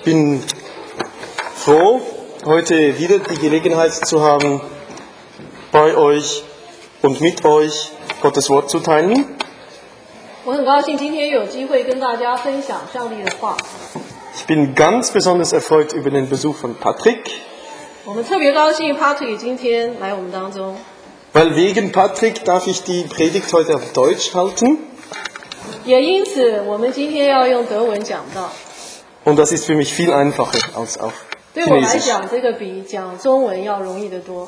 Ich bin froh, heute wieder die Gelegenheit zu haben, bei euch und mit euch Gottes Wort zu teilen. 我很高兴今天有机会跟大家分享上帝的话。 Ich bin ganz besonders erfreut über den Besuch von Patrick, 我们特别高兴 Patrick 今天来我们当中， weil wegen Patrick darf ich die Predigt heute auf Deutsch halten. 也因此我们今天要用德文讲道。 Und das ist für mich viel einfacher als auf 对我来 Chinesisch. 讲，这个比讲中文要容易得多。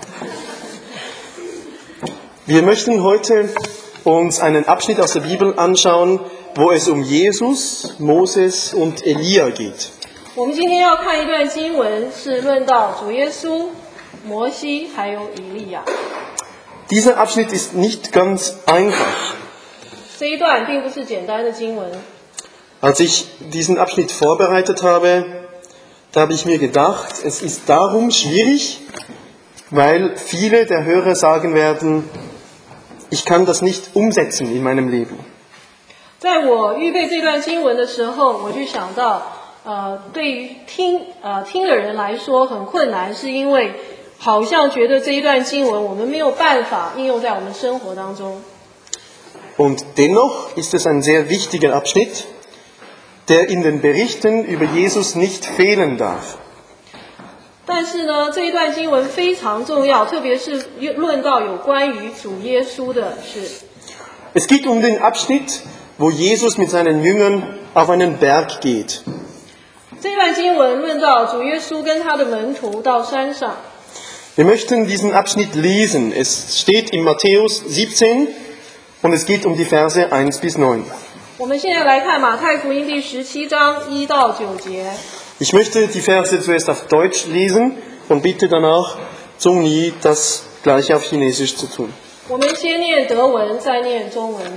Wir möchten heute uns einen Abschnitt aus der Bibel anschauen, wo es um Jesus, Moses und Elia geht. 我们今天要看一段经文，是论到主耶稣、摩西还有以利亚。 Dieser Abschnitt ist nicht ganz einfach. 这一段并不是简单的经文。 Als ich diesen Abschnitt vorbereitet habe, da habe ich mir gedacht, es ist darum schwierig, weil viele der Hörer sagen werden, ich kann das nicht umsetzen in meinem Leben. 在我预备这段经文的时候，我就想到，对于听的人来说很困难，是因为好像觉得这一段经文我们没有办法应用在我们生活当中。 Und dennoch ist es ein sehr wichtiger Abschnitt, der in den Berichten über Jesus nicht fehlen darf. 但是呢，这一段经文非常重要，特别是论到有关于主耶稣的事。 Es geht um den Abschnitt, wo Jesus mit seinen Jüngern auf einen Berg geht. 这段经文论到主耶稣跟他的门徒到山上。 Wir möchten diesen Abschnitt lesen. Es steht in Matthäus 17 und es geht um die Verse 1 bis 9. 我们现在来看马太福音第17章1到9节。 Ich möchte die Verse zuerst auf Deutsch lesen und bitte danach Zhongyi das gleiche auf Chinesisch zu tun. 我们先念德文，再念中文。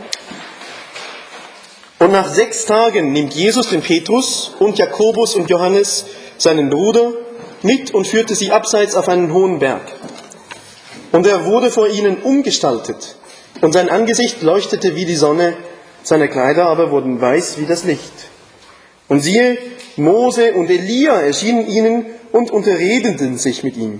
Und nach 6 Tagen nimmt Jesus den Petrus und Jakobus und Johannes, seinen Bruder, mit und führte sie abseits auf einen hohen Berg. Und er wurde vor ihnen umgestaltet, und sein Angesicht leuchtete wie die Sonne, seine Kleider aber wurden weiß wie das Licht. Und siehe, Mose und Elia erschienen ihnen und unterredeten sich mit ihm.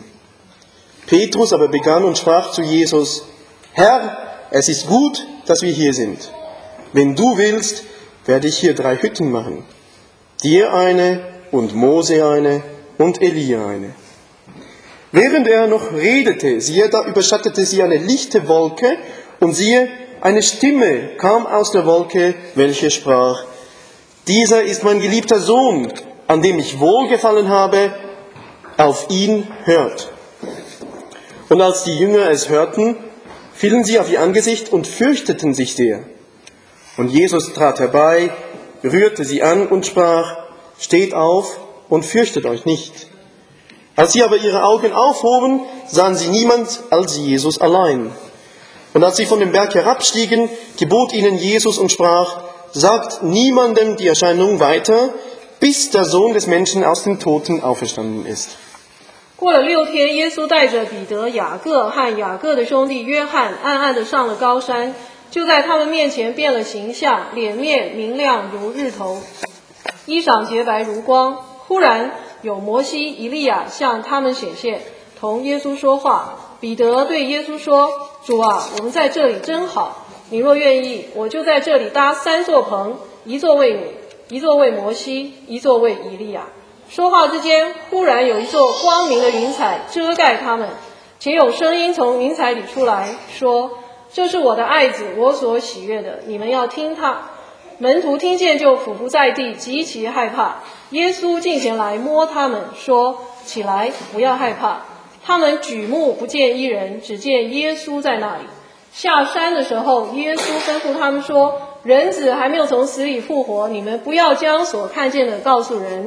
Petrus aber begann und sprach zu Jesus: Herr, es ist gut, dass wir hier sind. Wenn du willst, werde ich hier 3 Hütten machen. Dir eine und Mose eine und Elia eine. Während er noch redete, siehe, da überschattete sie eine lichte Wolke, und siehe, eine Stimme kam aus der Wolke, welche sprach: Dieser ist mein geliebter Sohn, an dem ich wohlgefallen habe, auf ihn hört. Und als die Jünger es hörten, fielen sie auf ihr Angesicht und fürchteten sich sehr. Und Jesus trat herbei, rührte sie an und sprach: Steht auf und fürchtet euch nicht. Als sie aber ihre Augen aufhoben, sahen sie niemand als Jesus allein. Und als sie von dem Berg herabstiegen, gebot ihnen Jesus und sprach: Sagt niemandem die Erscheinung weiter, bis der Sohn des Menschen aus den Toten auferstanden ist. 过了6天，耶稣带着彼得、雅各和雅各的兄弟约翰，暗暗地上了高山，就在他们面前变了形象，脸面明亮如日头，衣裳洁白如光。忽然有摩西、以利亚向他们显现，同耶稣说话。彼得对耶稣说：主啊，我们在这里真好，你若愿意，我就在这里搭3座棚，一座为你，一座为摩西，一座为以利亚。说话之间，忽然有一座光明的云彩遮盖他们，且有声音从云彩里出来说：这是我的爱子，我所喜悦的，你们要听他。门徒听见就俯伏在地，极其害怕。耶稣近前来摸他们，说：起来，不要害怕。他们举目不见一人，只见耶稣在那里。下山的时候，耶稣吩咐他们说：人子还没有从死里复活，你们不要将所看见的告诉人。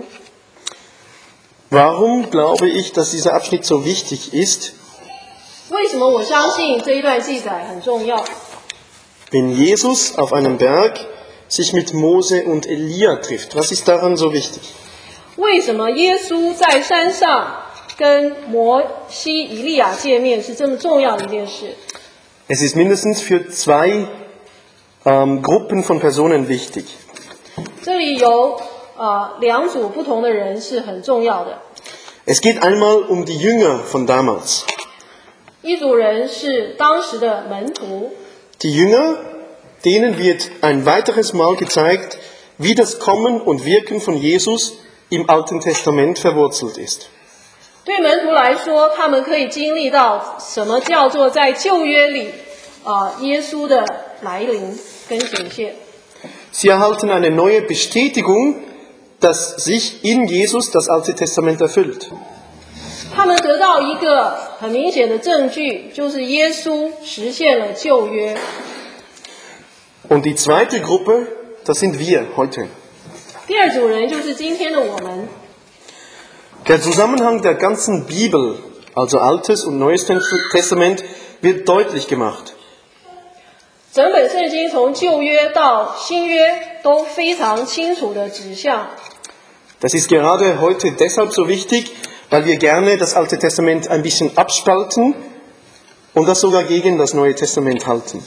Warum glaube ich, dass dieser Abschnitt so wichtig ist? 为什么我相信这一段记载很重要？ Wenn Jesus auf einem Berg sich mit Mose und Elia trifft, was ist daran so wichtig? 为什么耶稣在山上跟摩西、以利亚见面是这么重要的一件事？ Es ist mindestens für 2 Gruppen von Personen wichtig. 这里有两组不同的人是很重要的。 Es geht einmal um die Jünger von damals. 一组人是当时的门徒， Die Jünger, denen wird ein weiteres Mal gezeigt, wie das Kommen und Wirken von Jesus im Alten Testament verwurzelt ist. 对门徒来说，他们可以经历到什么叫做在旧约里耶稣的来临跟显现。 Sie erhalten eine neue Bestätigung, dass sich in Jesus das Alte Testament erfüllt. 他们得到一个很明显的证据，就是耶稣实现了旧约。 Und die zweite Gruppe, das sind wir heute. 第二组人就是今天的我们。 Der Zusammenhang der ganzen Bibel, also Altes und Neues Testament, wird deutlich gemacht. 整本圣经从旧约到新约都非常清楚地指向。 Das ist gerade heute deshalb so wichtig, weil wir gerne das Alte Testament ein bisschen abspalten und das sogar gegen das Neue Testament halten.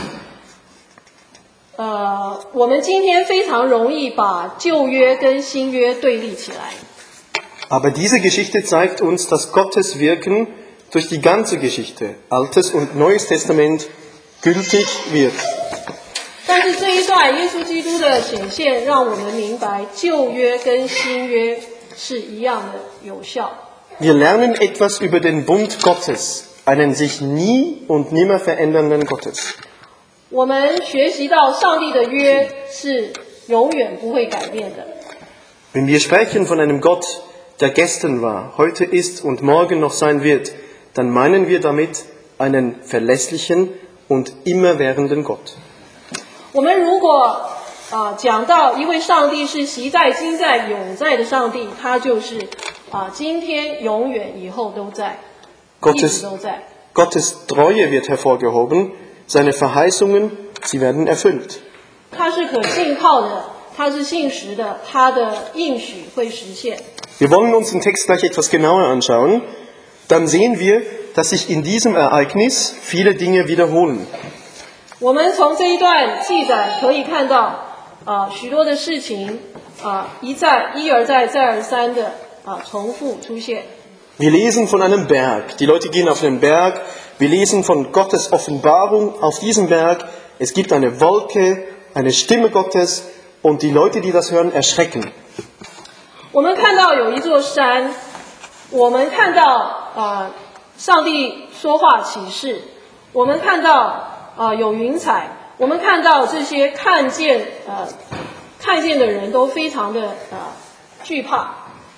我们今天非常容易把旧约跟新约对立起来。 Aber diese Geschichte zeigt uns, dass Gottes Wirken durch die ganze Geschichte, Altes und Neues Testament, gültig wird. 但是这一段耶稣基督的显现，让我们明白旧约跟新约是一样的有效。 Wir lernen etwas über den Bund Gottes, einen sich nie und nimmer verändernden Gottes. 我们学习到上帝的约是永远不会改变的。 Wenn wir sprechen von einem Gott, der gestern war, heute ist und morgen noch sein wird, dann meinen wir damit einen verlässlichen und immerwährenden Gott. 我们如果讲到一位上帝是习在、今在、永在的上帝，他就是今天、永远、以后都在，一直都在。 Gottes Treue wird hervorgehoben, seine Verheißungen, sie werden erfüllt. 他是可信靠的，他是信实的，他的应许会实现。 Wir wollen uns den Text gleich etwas genauer anschauen. Dann sehen wir, dass sich in diesem Ereignis viele Dinge wiederholen. 我们从这一段记载可以看到，许多的事情一而再、再而三的重复出现。 Wir lesen von einem Berg. Die Leute gehen auf den Berg. Wir lesen von Gottes Offenbarung auf diesem Berg. Es gibt eine Wolke, eine Stimme Gottes und die Leute, die das hören, erschrecken. 我们看到有一座山，我们看到上帝说话启示，我们看到有云彩，我们看到这些看见的人都非常的惧怕。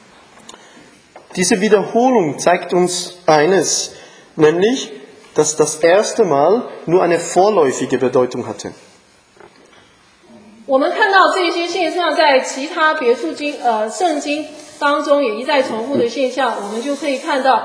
Diese Wiederholung zeigt uns eines, nämlich, dass das erste Mal nur eine vorläufige Bedeutung hatte. 我们看到这些现象在其他别处圣经当中也一再重复的现象，我们就可以看到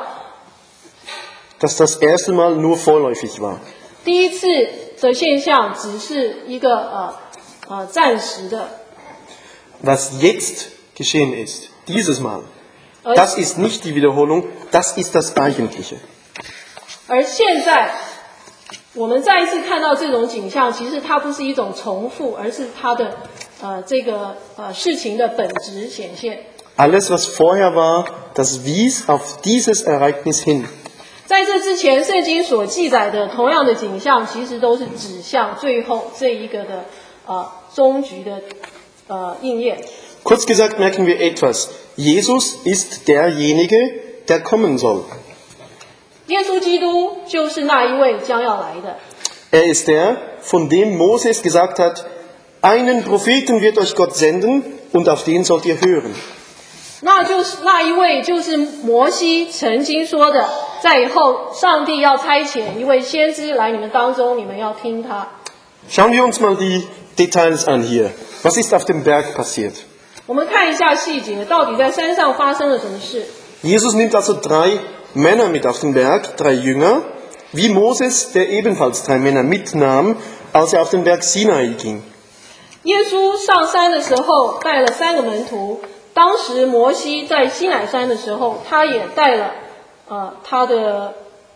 dass das erste Mal nur vorläufig war. 第一次的现象只是一个暂时的。 Was jetzt geschehen ist, dieses Mal, das ist nicht die Wiederholung, das ist das Eigentliche. 而现在我们再一次看到这种景象，其实它不是一种重复，而是它的这个事情的本质显现。 Alles, was vorher war, das wies auf dieses Ereignis hin. 在这之前，圣经所记载的同样的景象，其实都是指向最后这一个的终局的应验。 Kurz gesagt merken wir etwas. Jesus ist derjenige, der kommen soll. 耶稣基督就是那一位将要来的。 Er ist der, von dem Moses gesagt hat, einen Propheten wird euch Gott senden und auf den sollt ihr hören. 那一位就是摩西曾经说的，在以后上帝要差遣一位先知来你们当中，你们要听他。 Schauen wir uns mal die Details an hier. Was ist auf dem Berg passiert? 我们看一下细节，到底在山上发生了什么事。 Jesus nimmt also 3 Männer mit auf den Berg, 3 Jünger, wie Moses, der ebenfalls 3 Männer mitnahm, als er auf den Berg Sinai ging. 耶稣上山的时候带了3个门徒，当时摩西在西乃山的时候，他也带了他的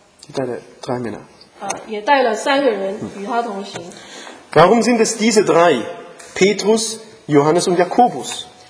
3 Männer. 也带了3个人与他同行。 Warum sind es diese 3? Petrus, Johannes und Jakobus.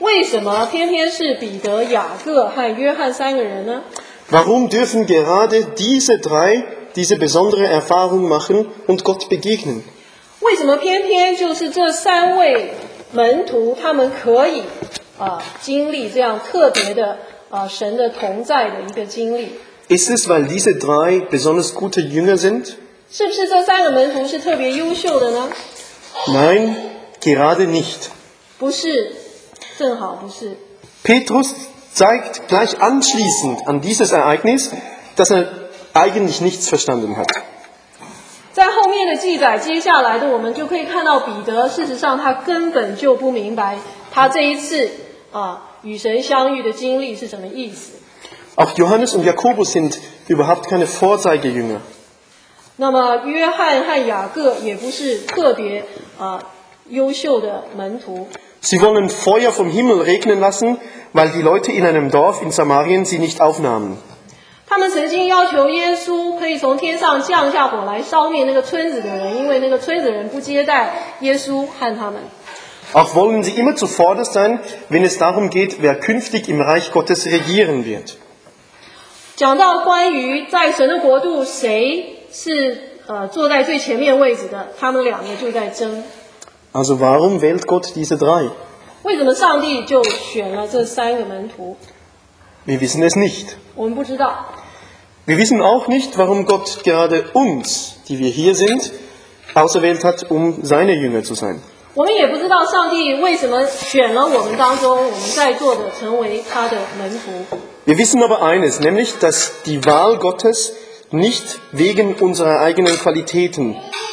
为什么偏偏是彼得、雅各和约翰三个人呢？ Warum dürfen gerade diese drei diese besondere Erfahrung machen und Gott begegnen? 为什么偏偏就是这三位门徒他们可以经历这样特别的神的同在的一个经历？ Ist es, weil diese drei besonders gute Jünger sind? 是不是这三个门徒是特别优秀的呢？ Nein, gerade nicht. 不是，正好不是。 Petrus zeigt gleich anschließend an dieses Ereignis, dass er eigentlich nichts verstanden hat. 在后面的记载，接下来的我们就可以看到彼得，事实上他根本就不明白他这一次与神相遇的经历是什么意思。 Auch Johannes und Jakobus sind überhaupt keine Vorzeigejünger. 那么约翰和雅各也不是特别优秀的门徒。 Sie wollen Feuer vom Himmel regnen lassen, weil die Leute in einem Dorf in Samarien sie nicht aufnahmen. 他们曾经要求耶稣可以从天上降下火来烧灭那个村子的人，因为那个村子人不接待耶稣和他们。 Auch wollen sie immer zuvorderst sein, wenn es darum geht, wer künftig im Reich Gottes regieren wird. 讲到关于在神的国度谁是坐在最前面位置的，他们两个就在争。 Also warum wählt Gott diese drei? 为什么上帝就选了这三个门徒？ Wir wissen es nicht. 我们不知道。 Wir wissen auch nicht, warum Gott gerade uns, die wir hier sind, auserwählt hat, um seine Jünger zu sein. 我们也不知道上帝为什么选了我们当中我们在座的成为他的门徒。 Wir wissen aber eines, nämlich, dass die Wahl Gottes nicht wegen unserer eigenen Qualitäten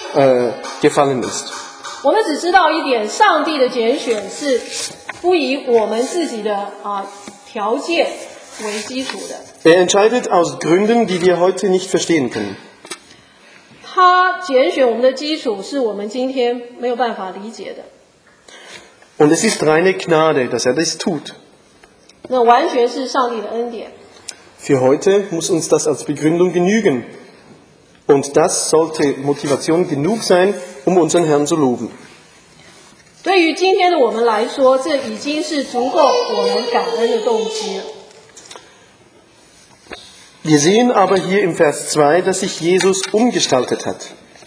gefallen ist. 我们只知道一点，上帝的拣选是不以我们自己的条件为基础的。 Er entscheidet aus Gründen, die wir heute nicht verstehen können. 他拣选我们的基础是我们今天没有办法理解的。 Und es ist reine Gnade, dass er das tut. 那完全是上帝的恩典。 Für heute muss uns das als Begründung genügen. Und das sollte Motivation genug sein, um unseren Herrn zu loben. 对于今天的我们来说，这已经是足够我们感恩的动机了。 Wir sehen aber hier im Vers 2, dass sich Jesus umgestaltet hat.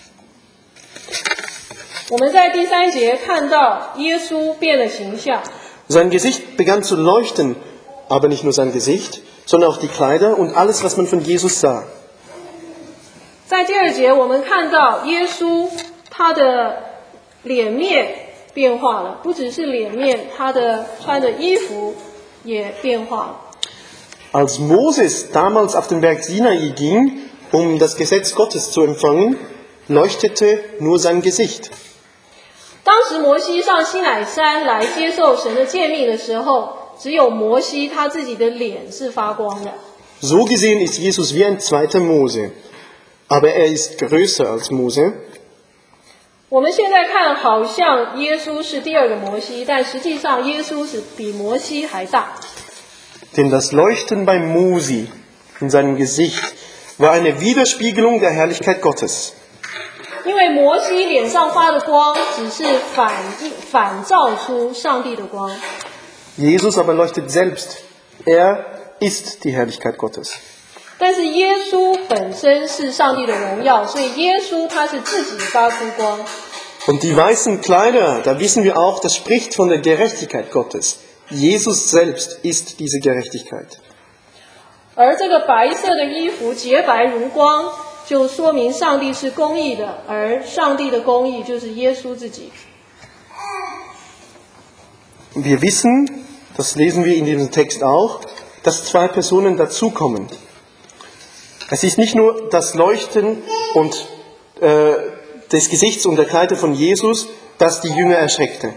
我们在第3节看到耶稣变了形象， Sein Gesicht begann zu leuchten, aber nicht nur sein Gesicht, sondern auch die Kleider und alles, was man von Jesus sah. 在第2节我们看到耶稣他的脸面变化了，不只是脸面，他的穿的衣服也变化了。 Als Moses damals auf den Berg Sinai ging, um das Gesetz Gottes zu empfangen, leuchtete nur sein Gesicht. 当时摩西上西乃山来接受神的诫命的时候，只有摩西他自己的脸是发光的。 So gesehen ist Jesus wie ein zweiter Mose, aber er ist größer als Mose. 我们现在看好像耶稣是第2个摩西，但实际上耶稣是比摩西还大。 Denn das Leuchten bei Mose in seinem Gesicht war eine Widerspiegelung der Herrlichkeit Gottes. 因为摩西脸上发的光只是反照出上帝的光， Jesus aber leuchtet selbst. Er ist die Herrlichkeit Gottes. 但是耶稣本身是上帝的荣耀，所以耶稣他是自己发出光。 Und die weißen Kleider, da wissen wir auch, das spricht von der Gerechtigkeit Gottes. Jesus selbst ist diese Gerechtigkeit. 而这个白色的衣服洁白如光，就说明上帝是公义的，而上帝的公义就是耶稣自己。 Wir wissen, das lesen wir in diesem Text auch, dass 2 Personen dazukommen. Es ist nicht nur das Leuchten und des Gesichts und der Kleider von Jesus, das die Jünger erschreckte.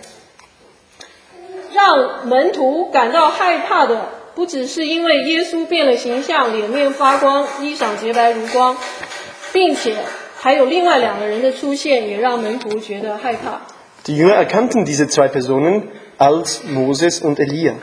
让门徒感到害怕的，不只是因为耶稣变了形象，脸面发光，衣裳洁白如光，并且还有另外2个人的出现，也让门徒觉得害怕。 Die Jünger erkannten diese 2 Personen als Moses und Elia.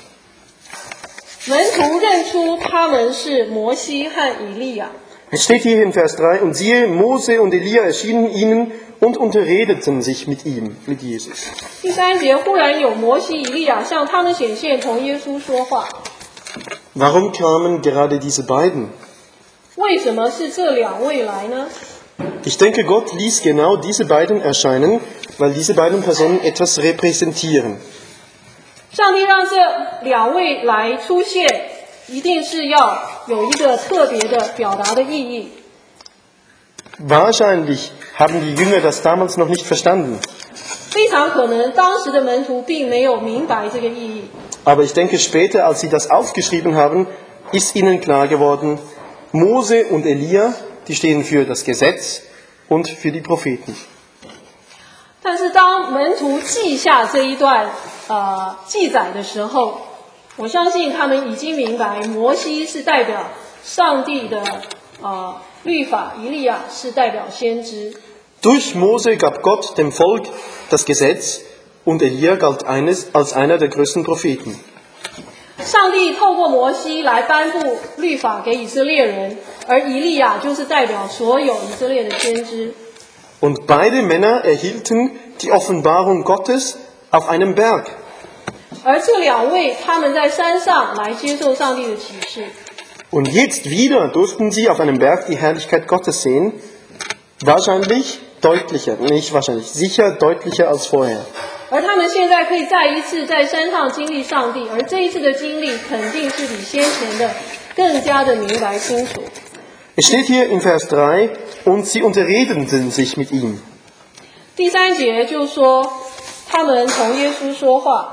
门徒认出他们是摩西和以利亚。 Es steht hier in Vers 3, und siehe, Mose und Elia erschienen ihnen, und unterredeten sich mit ihm, mit Jesus. 第3节，忽然有摩西、以利亚向他们显现，同耶稣说话。 Warum kamen gerade diese beiden? 为什么是这2位来呢？ Ich denke, Gott ließ genau diese beiden erscheinen, weil diese beiden Personen etwas repräsentieren. 上帝让这2位来出现，一定是要有一个特别的表达的意义。 Wahrscheinlich haben die Jünger das damals noch nicht verstanden. 非常可能当时的门徒并没有明白这个意义。 Aber ich denke, später, als sie das aufgeschrieben haben, ist ihnen klar geworden, Mose und Elia, die stehen für das Gesetz und für die Propheten. 但是当门徒记下这一段记载的时候，我相信他们已经明白，摩西是代表上帝的律法，以利亚是代表先知。 Durch Mose gab Gott dem Volk das Gesetz und Elia galt als einer der größten Propheten. 上帝透过摩西来颁布律法给以色列人，而以利亚就是代表所有以色列的先知。 Und beide Männer erhielten die Offenbarung Gottes auf einem Berg. 而这2位，他们在山上来接受上帝的启示。 Und jetzt wieder durften sie auf einem Berg die Herrlichkeit Gottes sehen. Wahrscheinlich deutlicher, nicht wahrscheinlich, sicher deutlicher als vorher. 而他们现在可以再一次在山上经历上帝，而这一次的经历肯定是比先前的更加的明白清楚。 Es steht hier in Vers 3, und sie unterredeten sich mit ihm. 第3节就说，他们同耶稣说话。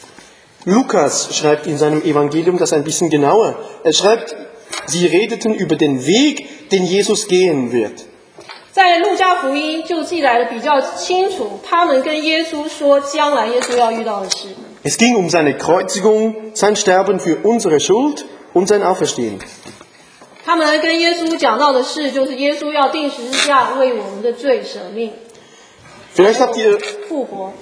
Lukas schreibt in seinem Evangelium das ein bisschen genauer. Er schreibt, sie redeten über den Weg, den Jesus gehen wird. 在路加福音就记载的比较清楚，他们跟耶稣说将来耶稣要遇到的事。 Es ging um seine Kreuzigung, sein Sterben für unsere Schuld und sein Auferstehen. 他们跟耶稣讲到的事，就是耶稣要钉十字架为我们的罪舍命， Vielleicht habt ihr 复活。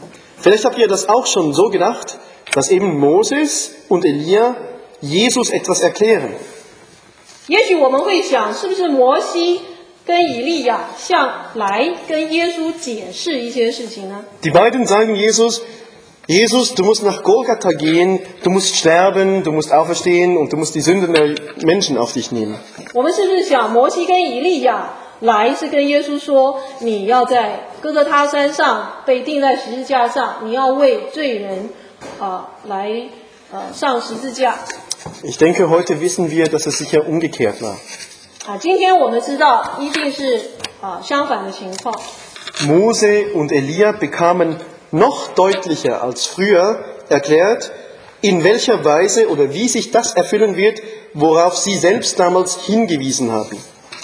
das auch schon so gedacht, dass eben Moses und Elia Jesus etwas erklären. 也许我们会想，是不是摩西跟以利亚来跟耶稣解释一些事情呢？ Die beiden sagen Jesus, du musst nach Golgatha gehen, du musst sterben, du musst auferstehen und du musst die Sünden der Menschen auf dich nehmen. 我们是不是想摩西跟以利亚来是跟耶稣说，你要在哥哥他山上被钉在十字架上，你要为罪人来上十字架。 Ich denke, heute wissen wir, dass es sicher umgekehrt war. 今天我们知道一定是相反的情况。 Mose und Elia bekamen noch deutlicher als früher erklärt, in welcher Weise oder wie sich das erfüllen wird, worauf sie selbst damals hingewiesen haben.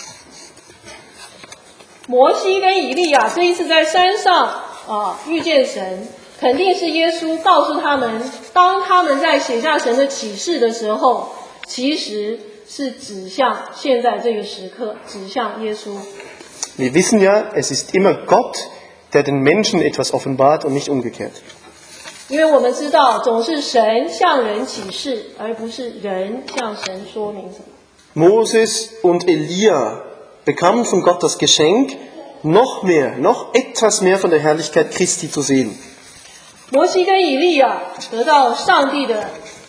摩西跟以利亚这一次在山上遇见神，肯定是耶稣告诉他们，当他们在写下神的启示的时候，其实是指向现在这个时刻，指向耶稣。 Wir wissen ja, es ist immer Gott, der den Menschen etwas offenbart und nicht umgekehrt. 因为我们知道，总是神向人启示，而不是人向神说明什么。 Moses und Elia bekamen von Gott das Geschenk, noch etwas mehr von der Herrlichkeit Christi zu sehen. 摩西跟以利亚得到上帝的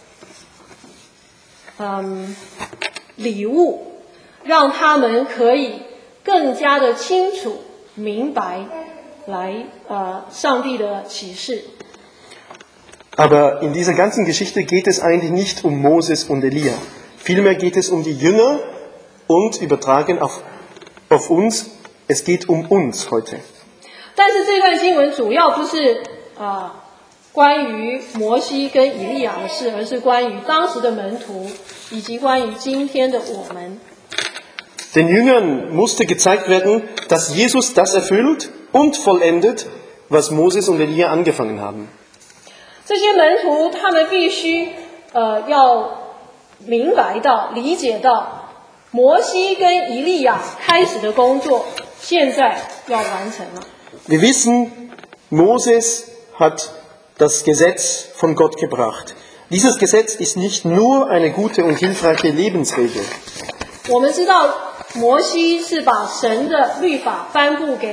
礼物，让他们可以更加的清楚明白上帝的启示。 Aber in dieser ganzen Geschichte geht es eigentlich nicht um Moses und Elia. Vielmehr geht es um die Jünger und übertragen auf uns, es geht um uns heute. 但是这段经文主要不是关于摩西跟以利亚的事，而是关于当时的门徒，以及关于今天的我们。 Den Jüngern musste gezeigt werden, dass Jesus das erfüllt und vollendet, was Moses und Elia angefangen haben. 这些门徒他们必须要明白到、理解到，摩西跟以利亚开始的工作，现在要完成了。 Wir wissen, Moses hat das Gesetz von Gott gebracht. Dieses Gesetz ist nicht nur eine gute und hilfreiche Lebensregel. 我们知道，摩西是把神的律法颁布给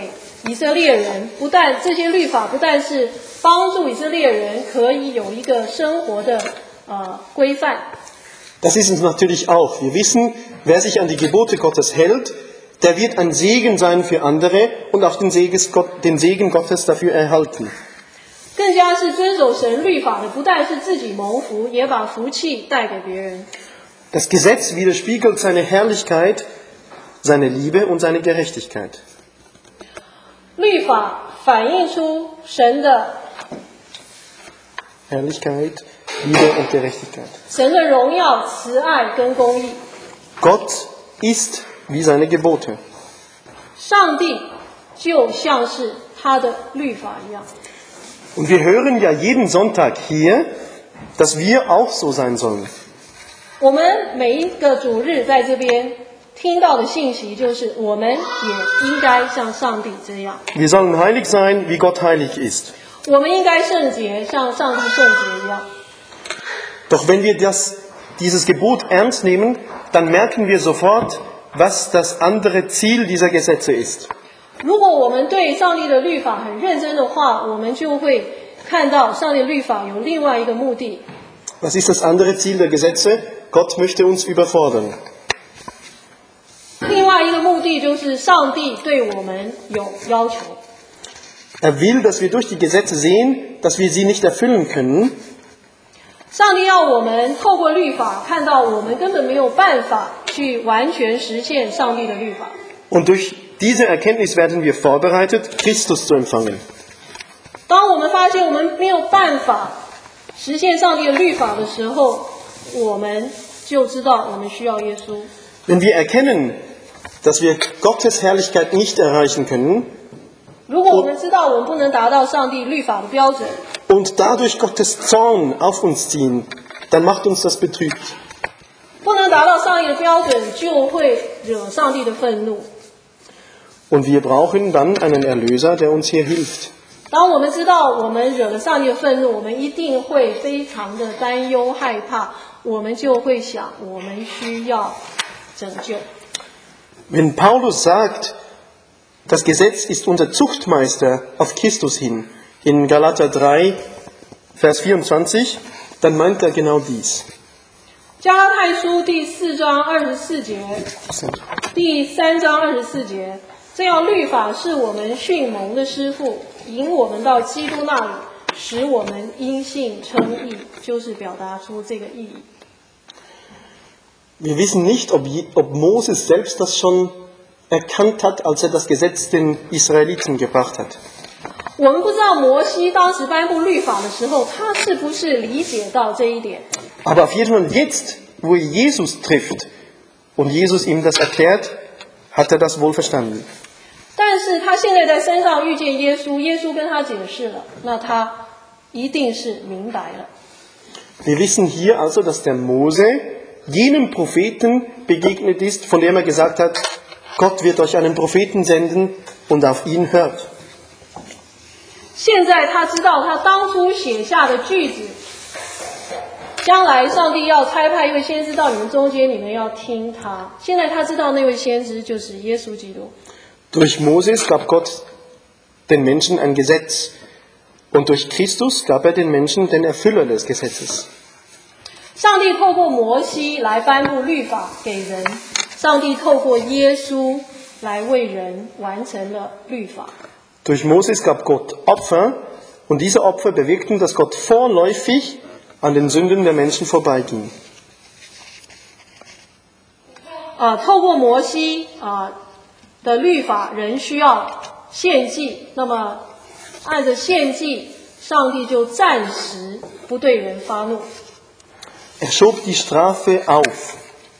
以色列人，这些律法不但是帮助以色列人可以有一个生活的规范， Das ist uns natürlich auch. Wir wissen, wer sich an die Gebote Gottes hält, der wird ein Segen sein für andere und auch den Segen Gottes dafür erhalten. 更加是遵守神律法的，不但是自己蒙福，也把福气带给别人。 Das Gesetz widerspiegelt seine Herrlichkeit, seine Liebe und seine Gerechtigkeit. 律法反映出神的 Herrlichkeit, Liebe und Gerechtigkeit. 神的荣耀、慈爱跟公义。 Gott ist wie seine Gebote. 上帝就像是他的律法一样。 Und wir hören ja jeden Sonntag hier, dass wir auch so sein sollen. 我们每一个主日在这边听到的信息就是，我们也应该像上帝这样。 Wir sollen heilig sein, wie Gott heilig ist. 我们应该圣洁，像上帝圣洁一样。 Doch wenn wir dieses Gebot ernst nehmen, dann merken wir sofort, was das andere Ziel dieser Gesetze ist. 如果我们对上帝的律法很认真的话，我们就会看到上帝的律法有另外一个目的。 Was ist das andere Ziel der Gesetze? Gott möchte uns überfordern. 另外一个目的就是上帝对我们有要求。 Er will, dass wir durch die Gesetze sehen, dass wir sie nicht erfüllen können. 上帝要我们透过律法看到我们根本没有办法去完全实现上帝的律法。 Und durch diese Erkenntnis werden wir vorbereitet, Christus zu empfangen. 当我们发现我们没有办法实现上帝的律法的时候，我们就知道我们需要耶稣。 Wenn wir erkennen, dass wir Gottes Herrlichkeit nicht erreichen können 如果我们知道我们不能达到上帝律法的标准， und dadurch Gottes Zorn auf uns ziehen, dann macht uns das betrübt. 不能达到上帝的标准，就会惹上帝的愤怒。 Und wir brauchen dann einen Erlöser, der uns hier hilft. 当我们知道我们惹了上帝的愤怒，我们一定会非常的担忧害怕，我们就会想，我们需要拯救。 Wenn Paulus sagt, das Gesetz ist unser Zuchtmeister auf Christus hin, in Galater 3, Vers 24, dann meint er genau dies. 加拉太书第4章24节，第3章24节，这样律法是我们训蒙的师傅，引我们到基督那里，使我们因信称义，就是表达出这个意义。 Wir wissen nicht, ob Moses selbst das schon erkannt hat, als er das Gesetz den Israeliten gebracht hat. 我们不知道摩西当时颁布律法的时候，他是不是理解到这一点。 Aber auf jeden Fall jetzt, wo er Jesus trifft und Jesus ihm das erklärt, hat er das wohl verstanden. 但是他现在在山上遇见耶稣，耶稣跟他解释了，那他一定是明白了。 Wir wissen hier also, dass der Mose jenem Propheten begegnet ist, von dem er gesagt hat, Gott wird euch einen Propheten senden und auf ihn hört. 现在他知道他当初写下的句子，将来上帝要差派一位先知到你们中间，你们要听他。现在他知道那位先知就是耶稣基督。 Durch Moses gab Gott den Menschen ein Gesetz und durch Christus gab er den Menschen den Erfüller des Gesetzes. 上帝透过摩西来颁布律法给人，上帝透过耶稣来为人完成了律法。 Durch Moses gab Gott Opfer und diese Opfer bewirkten, dass Gott vorläufig an den Sünden der Menschen vorbeiging. 透过摩西的律法，人需要献祭，那么按着献祭，上帝就暂时不对人发怒。 Er schob die Strafe auf.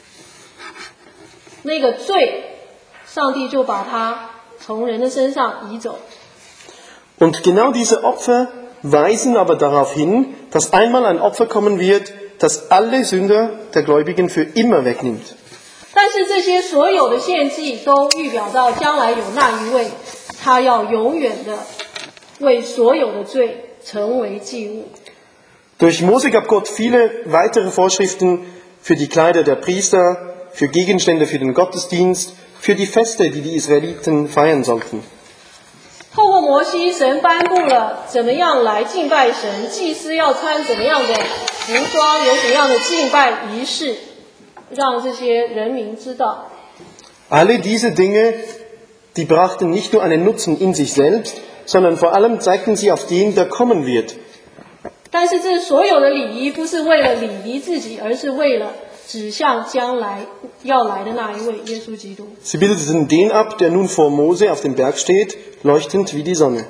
那个罪，上帝就把它从人的身上移走。 Und genau diese Opfer weisen aber darauf hin, dass einmal ein Opfer kommen wird, das alle Sünder der Gläubigen für immer wegnimmt. 但是这些所有的献祭都预表到将来有那一位，他要永远的为所有的罪成为祭物。 Durch Mose gab Gott viele weitere Vorschriften für die Kleider der Priester, für Gegenstände für den Gottesdienst, für die Feste, die die Israeliten feiern sollten. 摩西，神颁布了怎么样来敬拜神，祭司要穿怎么样的服装，有怎么样的敬拜仪式，让这些人民知道。 Alle diese Dinge, die brachten nicht nur einen Nutzen in sich selbst, sondern vor allem zeigten sie auf den, der kommen wird. 但是这所有的礼仪不是为了礼仪自己，而是为了指向将来要来的那一位耶稣基督。 Sie bildeten den ab, der nun vor Mose auf dem Berg steht, leuchtend wie die Sonne.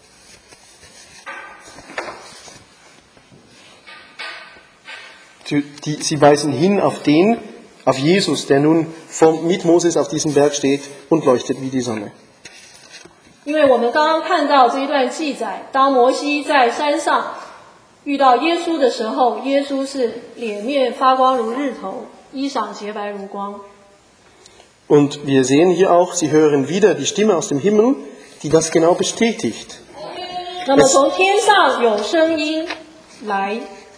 Sie weisen hin auf den, auf Jesus, der nun mit Moses auf diesem Berg steht und leuchtet wie die Sonne. 因为我们刚刚看到这一段记载，当摩西在山上遇到耶稣的时候，耶稣是脸面发光如日头，衣裳洁白如光。 Und wir sehen hier auch, sie hören wieder die Stimme aus dem Himmel, die das genau bestätigt. 那么从天上有声音来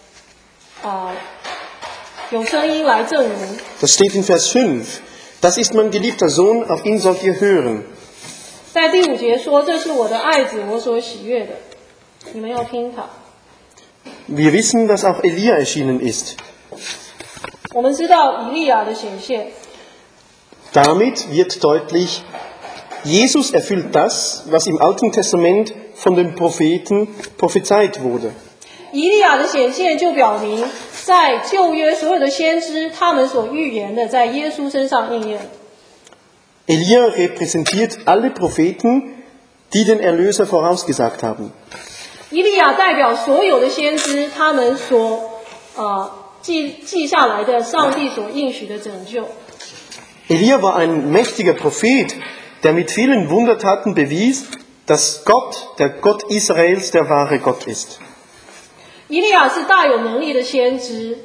证明。 Das steht in Vers 5. Das ist mein geliebter Sohn, auf ihn sollt ihr hören. 在第5节说，这是我的爱子，我所喜悦的，你们要听他。 Wir wissen, dass auch Elia erschienen ist. 我们知道以利亚的显现。 Damit wird deutlich, Jesus erfüllt das, was im Alten Testament von den Propheten prophezeit wurde. 以利亚的显现就表明，在旧约所有的先知，他们所预言的，在耶稣身上应验。 Elia repräsentiert alle Propheten, die den Erlöser vorausgesagt haben. 以利亚代表所有的先知，他们所记下来的上帝所应许的拯救。 Elia war ein mächtiger Prophet, der mit vielen Wundertaten bewies, dass Gott, der Gott Israels, der wahre Gott ist. 以利亚是大有能力的先知，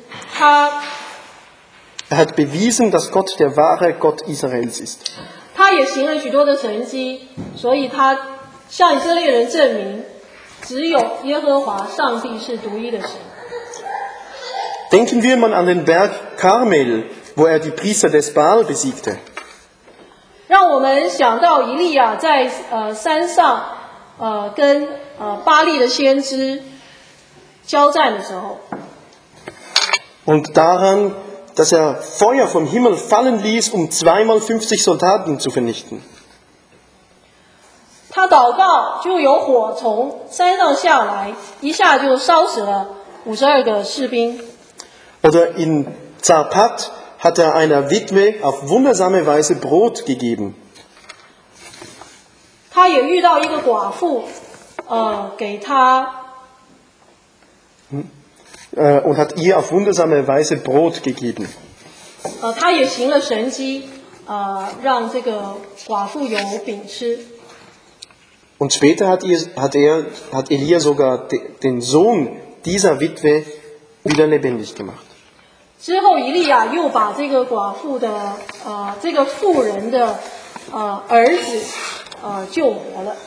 Er hat bewiesen, dass Gott der wahre Gott Israels ist. 他也行了许多的神迹，所以他向以色列人证明，只有耶和华上帝是独一的神。 Denken wir mal an den Berg Karmel, wo er die Priester des Baal besiegte. 让我们想到以利亚在山上跟巴力的先知交战的时候。 Und daran, dass er Feuer vom Himmel fallen ließ, um 2x50 Soldaten zu vernichten. 他祷告，就有火从山上下来，一下就烧死了52个士兵。 Oder in Zarpat hat er einer Witwe auf wundersame Weise Brot gegeben. 他也遇到一个寡妇，给他 und hat ihr auf wundersame Weise Brot gegeben. 他也行了神迹，让这个寡妇有饼吃。 Und später hat Elia sogar den Sohn dieser Witwe wieder lebendig gemacht. 之后，以利亚又把这个寡妇的这个妇人的儿子救活了。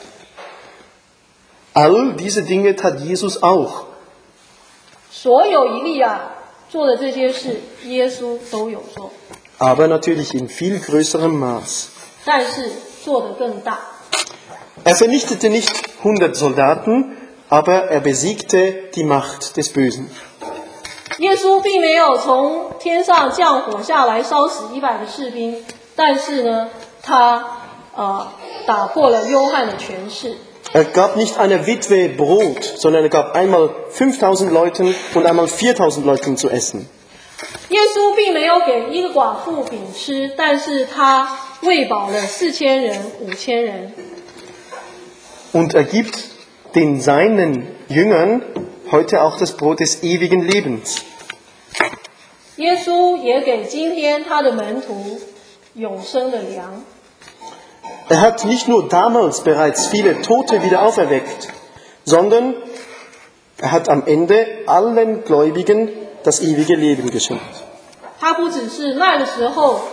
All diese Dinge tat Jesus auch. 所有以利亚做的这些事，耶稣都有做。 Aber natürlich in viel größerem Maß. 但是做得更大。 Er vernichtete nicht 100 Soldaten, aber er besiegte die Macht des Bösen. 耶稣并没有从天上降火下来烧死100个士兵，但是呢，他打破了幽汉的权势。 Er gab nicht einer Witwe Brot, sondern er gab einmal 5000 Leuten und einmal 4000 Leuten zu essen. 耶稣并没有给一个寡妇饼吃，但是他喂饱了4000人、5000人。 Und er gibt den seinen Jüngern heute auch das Brot des ewigen Lebens. 耶稣也给今天他的门徒永生的粮。 Er hat nicht nur damals bereits viele Tote wieder auferweckt, sondern er hat am Ende allen Gläubigen das ewige Leben geschenkt. 他不只是那个时候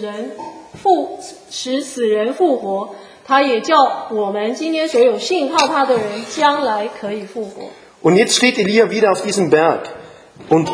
使死人复活，他也叫我们今天所有信靠他的人将来可以复活。 Und jetzt steht Elia wieder auf diesem Berg und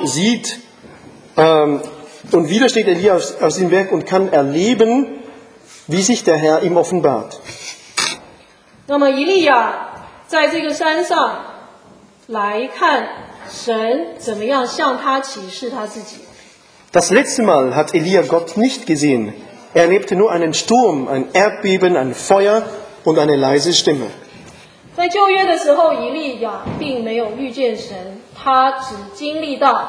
wieder steht Elia auf diesem Berg und kann erleben, wie sich der Herr ihm offenbart. 那么以利亚在这个山上来看神怎么样向他启示他自己。 Das letzte Mal hat Elia Gott nicht gesehen. Er erlebte nur einen Sturm, ein Erdbeben, ein Feuer und eine leise Stimme. 在旧约的时候，以利亚并没有遇见神，他只经历到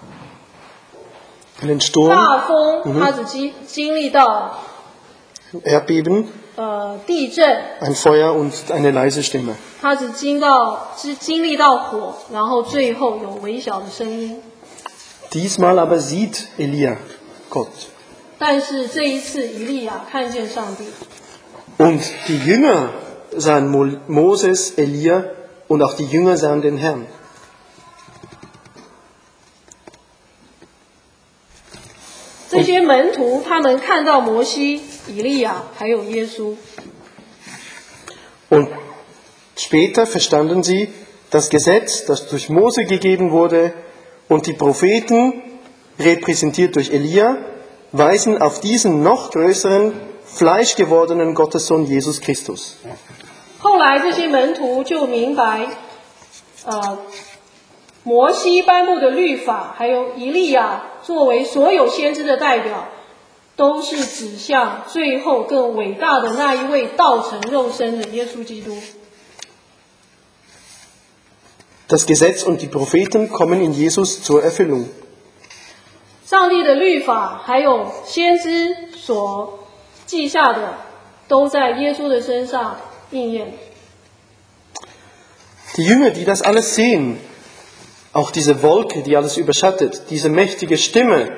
Einen Sturm, 大风，他只经历到 Erdbeben, 地震， ein Feuer und eine leise Stimme. 他只经历到火，然后最后有微小的声音。 Diesmal aber sieht Elia Gott. 但是这一次，以利亚看见上帝。 Und die Jünger sahen Moses, Elia und auch die Jünger sahen den Herrn. 这些门徒他们看到摩西、以利亚还有耶稣。 Und später verstanden sie das Gesetz, das durch Mose gegeben wurde, und die Propheten, repräsentiert durch Elia, weisen auf diesen noch größeren, fleischgewordenen Gottessohn Jesus Christus. 后来这些门徒就明白，摩西颁布的律法，还有以利亚作为所有先知的代表，都是指向最后更伟大的那一位道成肉身的耶稣基督。 Das Gesetz und die Propheten kommen in Jesus zur Erfüllung. 上帝的律法还有先知所记下的，都在耶稣的身上应验。 Die Jünger, die das alles sehen, auch diese Wolke, die alles überschattet, diese mächtige Stimme,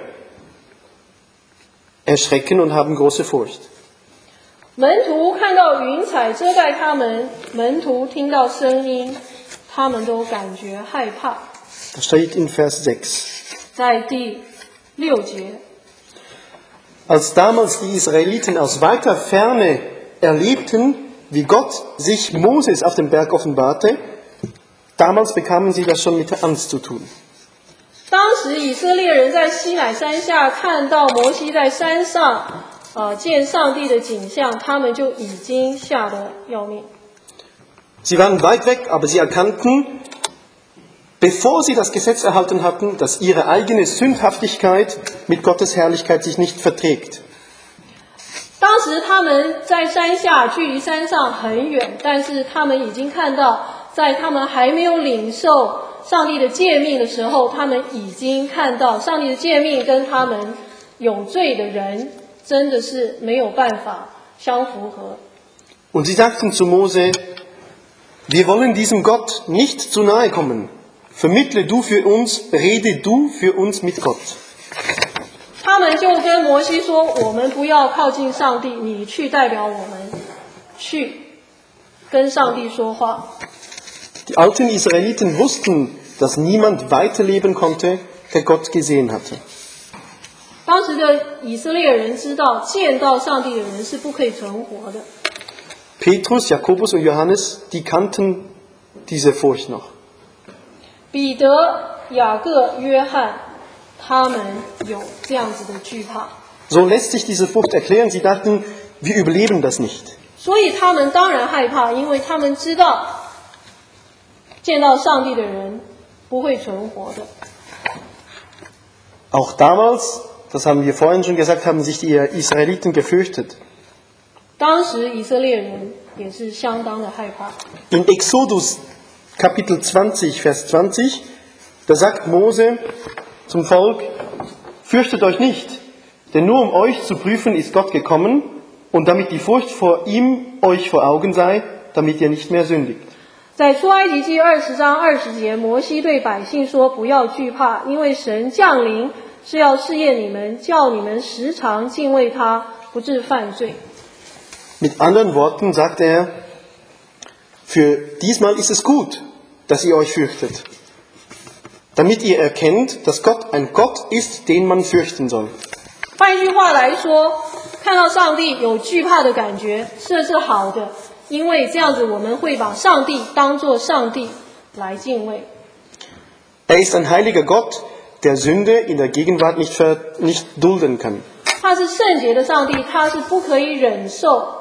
erschrecken und haben große Furcht. 门徒看到云彩遮盖他们，门徒听到声音，他们都感觉害怕。 Das steht in Vers 6. 在第6节， Als damals die Israeliten aus weiter Ferne erlebten, wie Gott sich Moses auf dem Berg offenbarte, damals bekamen sie das schon mit Angst zu tun. 当时以色列人在西乃山下看到摩西在山上见上帝的景象，他们就已经吓得要命。 Sie waren weit weg, aber sie erkannten, bevor sie das Gesetz erhalten hatten, dass ihre eigene Sündhaftigkeit mit Gottes Herrlichkeit sich nicht verträgt. 当时他们在山下，距离山上很远，但是他们已经看到，在他们还没有领受上帝的诫命的时候，他们已经看到上帝的诫命跟他们有罪的人真的是没有办法相符合。 Und sie sagten zu Mose, wir wollen diesem Gott nicht zu nahe kommen. Vermittle du für uns, rede du für uns mit Gott. 他们就跟摩西说：“我们不要靠近上帝，你去代表我们，去跟上帝说话。” Die alten Israeliten wussten, dass niemand weiterleben konnte, der Gott gesehen hatte. 当时的以色列人知道，见到上帝的人是不可以存活的。 Petrus, Jakobus und Johannes, die kannten diese Furcht noch. 彼得、雅各、约翰，他们有这样子的惧怕， So lässt sich diese Furcht erklären. Sie dachten, wir überleben das nicht. 所以他们当然害怕，因为他们知道见到上帝的人不会存活的。 Auch damals, das haben wir vorhin schon gesagt, haben sich die Israeliten gefürchtet. 当时以色列人也是相当的害怕。 In Exodus Kapitel 20, Vers 20, da sagt Mose zum Volk, fürchtet euch nicht, denn nur um euch zu prüfen ist Gott gekommen und damit die Furcht vor ihm euch vor Augen sei, damit ihr nicht mehr sündigt. 在出埃及记20章20节，摩西对百姓说：“不要惧怕，因为神降临是要试验你们，叫你们时常敬畏他，不致犯罪。” Mit anderen Worten sagt er, für diesmal ist es gut, dass ihr euch fürchtet, damit ihr erkennt, dass Gott ein Gott ist, den man fürchten soll. 换一句话来说，看到上帝有惧怕的感觉，这是好的，因为这样子我们会把上帝当作上帝来敬畏。 Er ist ein heiliger Gott, der Sünde in der Gegenwart nicht dulden kann. 他是圣洁的上帝，他是不可以忍受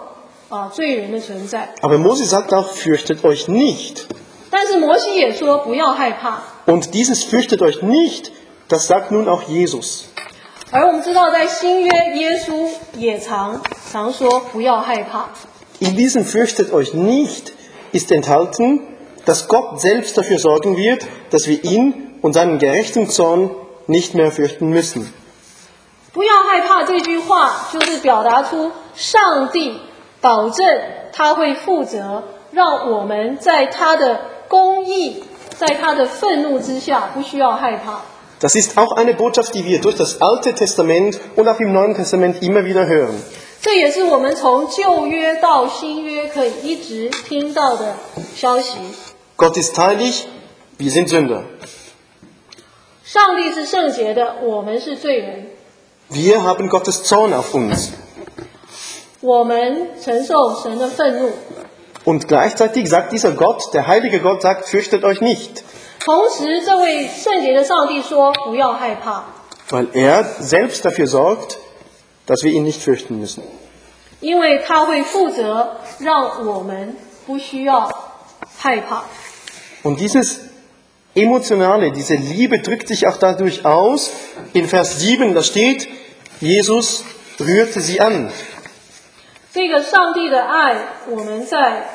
罪人的存在。 Aber Mose sagt auch, fürchtet euch nicht. 但是摩西也说不要害怕。 Und dieses fürchtet euch nicht, das sagt nun auch Jesus. 而我们知道，在新约，耶稣也常说不要害怕。 In diesem fürchtet euch nicht ist enthalten, dass Gott selbst dafür sorgen wird, dass wir ihn und seinen gerechten Zorn nicht mehr fürchten müssen. 不要害怕这句话，就是表达出上帝保证他会负责，让我们在他的公义，在他的愤怒之下，不需要害怕。 Das ist auch eine Botschaft, die wir durch das Alte Testament und auch im Neuen Testament immer wieder hören. 这也是我们从旧约到新约可以一直听到的消息。 Gott ist heilig, wir sind Sünder. 上帝是圣洁的，我们是罪人， Wir haben Gottes Zorn auf uns. 我们承受神的愤怒。 Und gleichzeitig sagt dieser Gott, der heilige Gott sagt, fürchtet euch nicht. 同时，这位圣洁的上帝说：“不要害怕， Weil er selbst dafür sorgt, dass wir ihn nicht fürchten müssen. 因为他会负责，让我们不需要害怕。” Und dieses Emotionale, diese Liebe drückt sich auch dadurch aus. In Vers 7, da steht, Jesus rührte sie an. 这个上帝的爱，我们在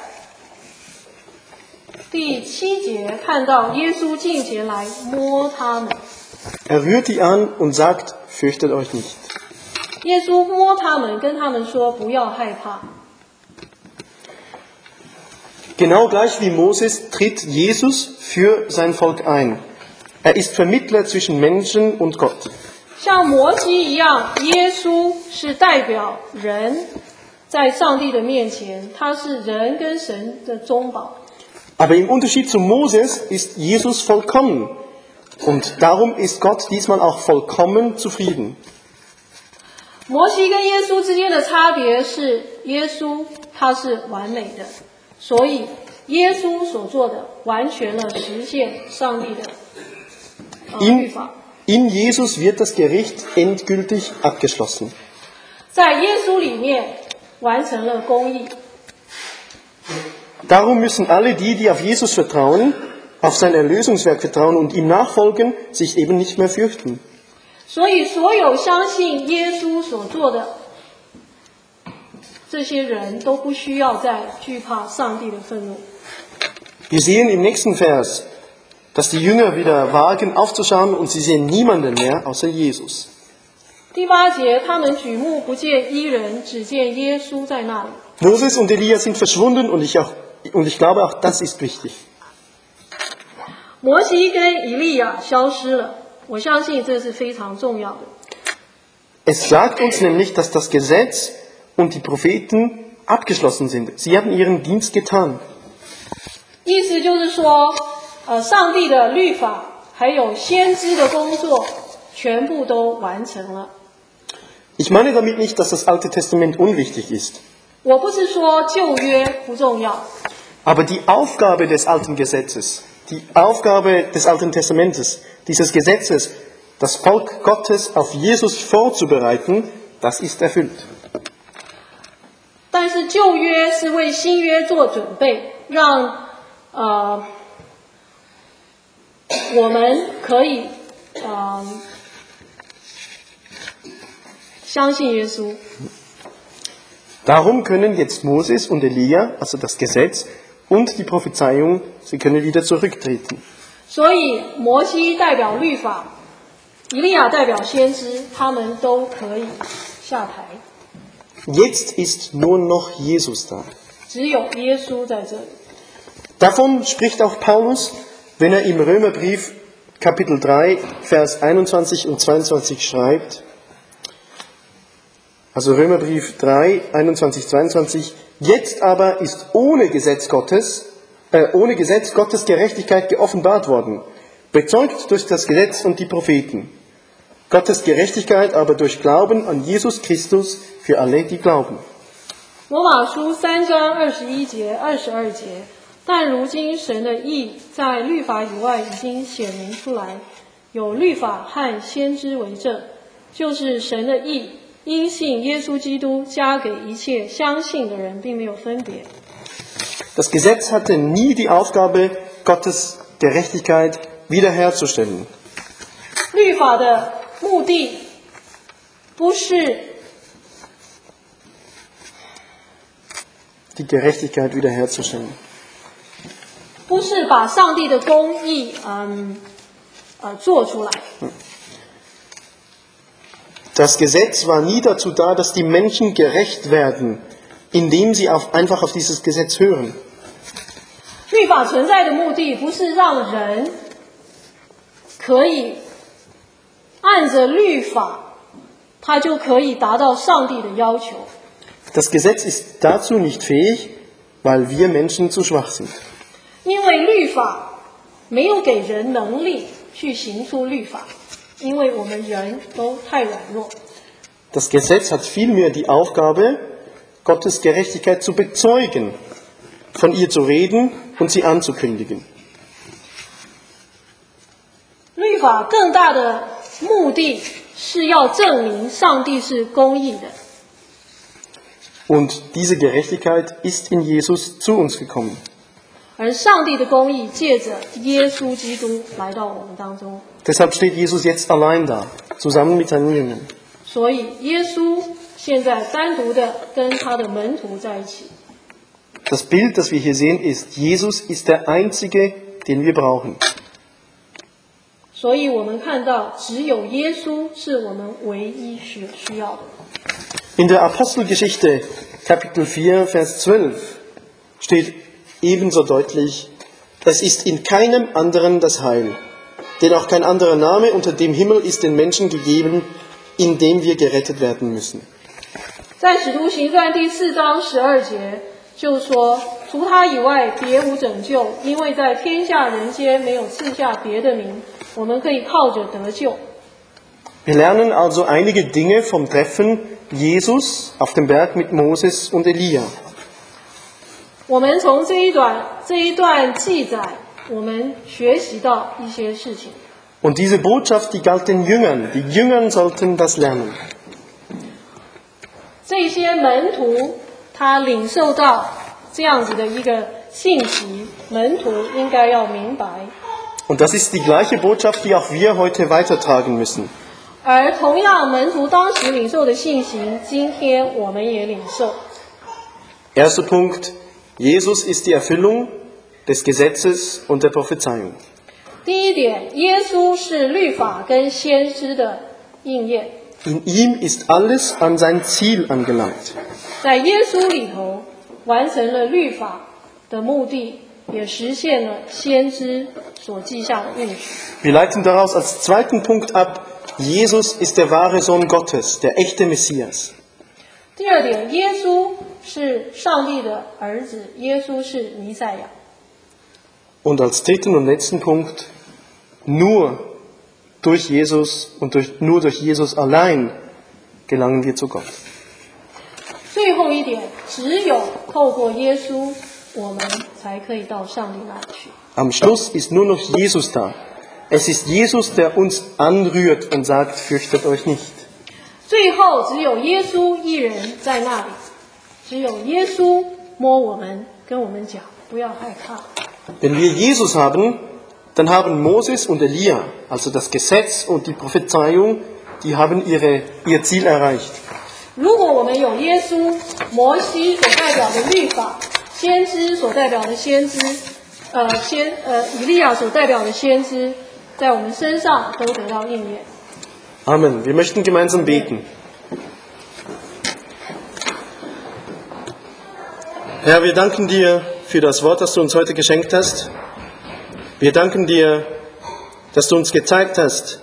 第7节看到耶稣近前来摸他们， Er rührt die an und sagt, fürchtet euch nicht. 耶稣摸他们，跟他们说：“不要害怕。” Genau gleich wie Moses tritt Jesus für sein Volk ein. Er ist Vermittler zwischen Menschen und Gott. 像摩西一样，耶稣是代表人在上帝的面前，他是人跟神的中保。 Aber im Unterschied zu Moses ist Jesus vollkommen. Und darum ist Gott diesmal auch vollkommen zufrieden. 摩西跟耶稣之间的差别是，耶稣他是完美的，所以耶稣所做的完全了实现上帝的律法。 In Jesus wird das Gericht endgültig abgeschlossen. 在耶稣里面完成了公义。 Darum müssen alle die auf Jesus vertrauen, auf sein Erlösungswerk vertrauen und ihm nachfolgen, sich eben nicht mehr fürchten. 所以，所有相信耶稣所做的这些人都不需要再惧怕上帝的愤怒。 Wir sehen im nächsten Vers, dass die Jünger wieder wagen aufzuschauen und sie sehen niemanden mehr außer Jesus. 第8节，他们举目不见一人，只见耶稣在那里。 Moses und Elia sind verschwunden und ich glaube auch das ist wichtig. 摩西跟以利亚消失了，我相信这是非常重要的。 Es sagt uns nämlich, dass das Gesetz und die Propheten abgeschlossen sind. Sie haben ihren Dienst getan. 意思就是说，上帝的律法还有先知的工作，全部都完成了。 Ich meine damit nicht, dass das Alte Testament unwichtig ist. 我不是说旧约不重要， Aber die Aufgabe des alten Gesetzes, die Aufgabe des Alten Testamentes, dieses Gesetzes, das Volk Gottes auf Jesus vorzubereiten, das ist erfüllt. 但是旧约是为新约做准备，让我们可以相信耶稣。 Darum können jetzt Moses und Elia, also das Gesetz und die Prophezeiung, sie können wieder zurücktreten. 所以摩西代表律法，以利亚代表先知，他们都可以下台， Jetzt ist nur noch Jesus da. 只有耶稣在这里。 Davon spricht auch Paulus, wenn er im Römerbrief Kapitel 3, Vers 21 und 22 schreibt. Also Römerbrief 3, 21, 22. Jetzt aber ist ohne Gesetz Gottes Gerechtigkeit geoffenbart worden, bezeugt durch das Gesetz und die Propheten. Gottes Gerechtigkeit aber durch Glauben an Jesus Christus für alle, die glauben. 罗马书3章21节、22节，但如今神的义在律法以外已经显明出来，有律法和先知为证，就是神的义因信耶稣基督加给一切相信的人，并没有分别。 Das Gesetz hatte nie die Aufgabe, Gottes Gerechtigkeit wiederherzustellen. 律法的目的不是 Die Gerechtigkeit wiederherzustellen. 不是把上帝的公义做出来。 Das Gesetz war nie dazu da, dass die Menschen gerecht werden, indem sie einfach auf dieses Gesetz hören. 律法存在的目的不是让人可以按着律法，他就可以达到上帝的要求。 Das Gesetz ist dazu nicht fähig, weil wir Menschen zu schwach sind. 因为律法没有给人能力去行出律法，因为我们人都太软弱。 Das Gesetz hat vielmehr die Aufgabe, Gottes Gerechtigkeit zu bezeugen, von ihr zu reden und sie anzukündigen. 律法更大的目的是要证明上帝是公义的。 Und diese Gerechtigkeit ist in Jesus zu uns gekommen. 而上帝的公义借着耶稣基督来到我们当中， Deshalb steht Jesus jetzt allein da, zusammen mit seinen Jüngern. 所以耶稣现在单独的跟他的门徒在一起。 Das Bild, das wir hier sehen, ist, Jesus ist der Einzige, den wir brauchen. 所以我们看到，只有耶稣是我们唯一需要的。 In der Apostelgeschichte, Kapitel 4, Vers 12, steht ebenso deutlich, es ist in keinem anderen das Heil, denn auch kein anderer Name unter dem Himmel ist den Menschen gegeben, in dem wir gerettet werden müssen. 在使徒行传第4章12节就说，除他以外别无拯救，因为在天下人间没有赐下别的名，我们可以靠着得救。 Wir lernen also einige Dinge vom Treffen Jesus auf dem Berg mit Moses und Elia. 我们从这一段记载，我们学习到一些事情。 Und diese Botschaft, die galt den Jüngern. Die Jünger sollten das lernen. 这些门徒他领受到这样子的一个信息，门徒应该要明白。 Und das ist die gleiche Botschaft, die auch wir heute weitertragen müssen. 而同样，门徒当时领受的信息，今天我们也领受。 Erster Punkt, Jesus ist die Erfüllung des Gesetzes und der Prophezeiung. 第一点，耶稣是律法跟先知的应验。 In ihm ist alles an sein Ziel angelangt. 在耶稣里头，完成了律法的目的，也实现了先知所记下的应许。 Wir leiten daraus als zweiten Punkt ab, Jesus ist der wahre Sohn Gottes, der echte Messias. 第二点，耶稣是上帝的儿子，耶稣是弥赛亚。 Und als dritten und letzten Punkt, nur durch Jesus und nur durch Jesus allein gelangen wir zu Gott. 最后一点，只有透过耶稣，我们才可以到上帝那里去。 Am Schluss ist nur noch Jesus da. Es ist Jesus, der uns anrührt und sagt, fürchtet euch nicht. 最后，只有耶稣一人在那里，只有耶稣摸我们，跟我们讲，不要害怕。 Wenn wir Jesus haben, dann haben Moses und Elia, also das Gesetz und die Prophezeiung, die haben ihr Ziel erreicht. 如果我们有耶稣，摩西所代表的律法，先知所代表的先知，以利亚所代表的先知，在我们身上都得到应验。 Amen. Wir möchten gemeinsam beten. Herr, wir danken dir für das Wort, das du uns heute geschenkt hast. Wir danken dir, dass du uns gezeigt hast,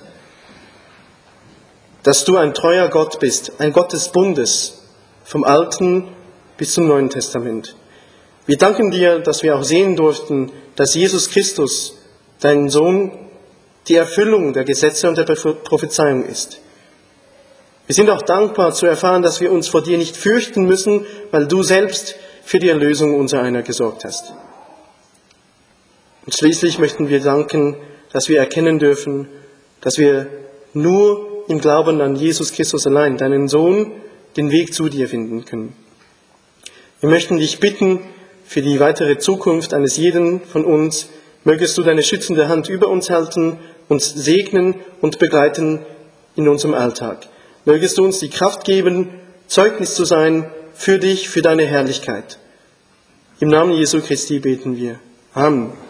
dass du ein treuer Gott bist, ein Gott des Bundes, vom Alten bis zum Neuen Testament. Wir danken dir, dass wir auch sehen durften, dass Jesus Christus, dein Sohn, die Erfüllung der Gesetze und der Prophezeiung ist. Wir sind auch dankbar zu erfahren, dass wir uns vor dir nicht fürchten müssen, weil du selbst für die Erlösung unser einer gesorgt hast. Und schließlich möchten wir danken, dass wir erkennen dürfen, dass wir nur im Glauben an Jesus Christus allein, deinen Sohn, den Weg zu dir finden können. Wir möchten dich bitten für die weitere Zukunft eines jeden von uns. Mögest du deine schützende Hand über uns halten, uns segnen und begleiten in unserem Alltag. Mögest du uns die Kraft geben, Zeugnis zu sein für dich, für deine Herrlichkeit. Im Namen Jesu Christi beten wir. Amen.